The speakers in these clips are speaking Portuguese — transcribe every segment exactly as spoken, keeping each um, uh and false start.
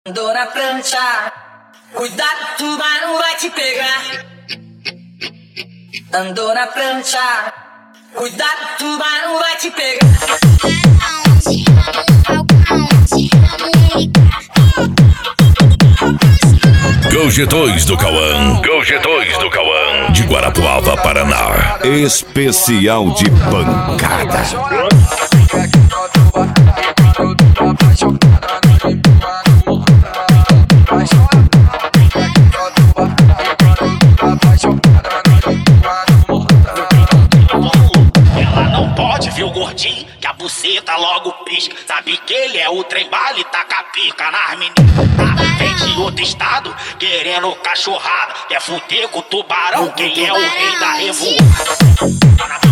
Andou na prancha, cuidado, tubarão vai te pegar. Andou na prancha, cuidado, tubarão vai te pegar. Go G dois do Cauã, Go G dois do Cauã, de Guarapuava, Paraná. Especial de pancada. Ela não pode ver o gordinho, que a buceta logo pisca. Sabe que ele é o trem bala e taca a pica nas meninas. Vem de outro estado, querendo cachorrada. Quer fuder com o tubarão, que ele é o rei da revoada.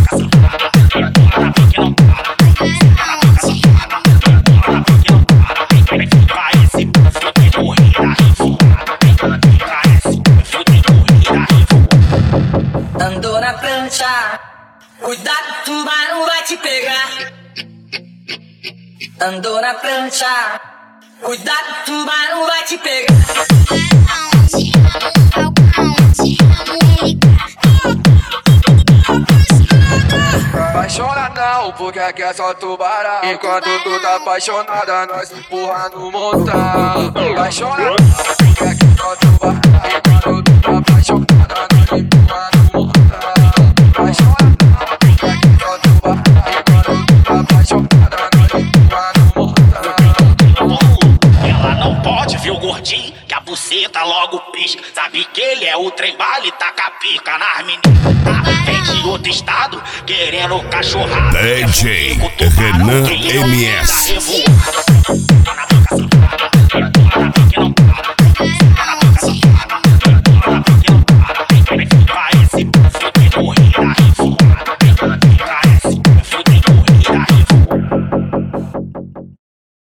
Andou na prancha, cuidado, tubarão vai te pegar. Andou na prancha, cuidado, tubarão vai te pegar. Apaixona não, porque aqui é só tubarão. Enquanto tu tá apaixonada, nós empurra no montão. Apaixona não, porque aqui é só tubarão. Enquanto tu tá apaixonada, nós empurra no montão. Apaixona não, porque aqui é só tubarão. Enquanto tu tá apaixonada, nós empurra no montão. Ela não pode ver o gordinho, que a buceta logo pisca. Sabe que ele é o trem bala e taca a pica nas meninas. Vem de outro estado, querendo cachorrada. D J Renan M S.